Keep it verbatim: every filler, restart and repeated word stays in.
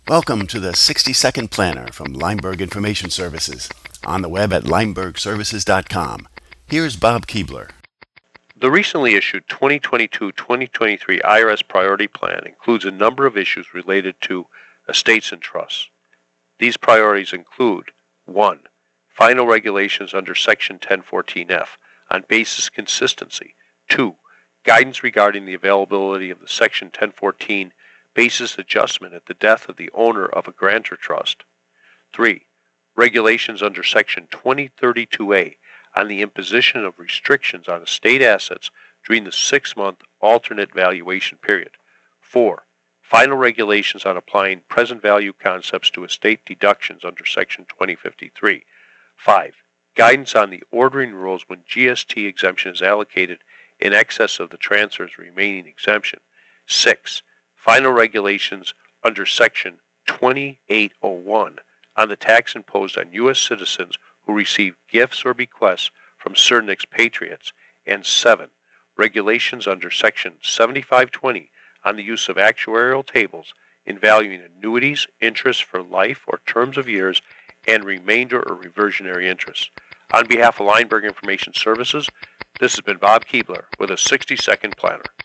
Welcome to the sixty second Planner from Lineberg Information Services. On the web at lineberg services dot com. Here's Bob Keebler. The recently issued twenty twenty-two twenty twenty-three I R S Priority Plan includes a number of issues related to estates and trusts. These priorities include one. Final regulations under Section ten fourteen F on basis consistency. two. Guidance regarding the availability of the Section ten fourteen basis adjustment at the death of the owner of a grantor trust. three. Regulations under Section twenty thirty-two A on the imposition of restrictions on estate assets during the six-month alternate valuation period. four. Final regulations on applying present value concepts to estate deductions under Section twenty fifty-three. five. Guidance on the ordering rules when G S T exemption is allocated in excess of the transfer's remaining exemption. six. Final regulations under Section twenty-eight oh one on the tax imposed on U S citizens who receive gifts or bequests from certain expatriates. And seven. Regulations under Section seventy-five twenty on the use of actuarial tables in valuing annuities, interest for life or terms of years, and remainder or reversionary interest. On behalf of Lineberg Information Services, this has been Bob Keebler with a sixty second Planner.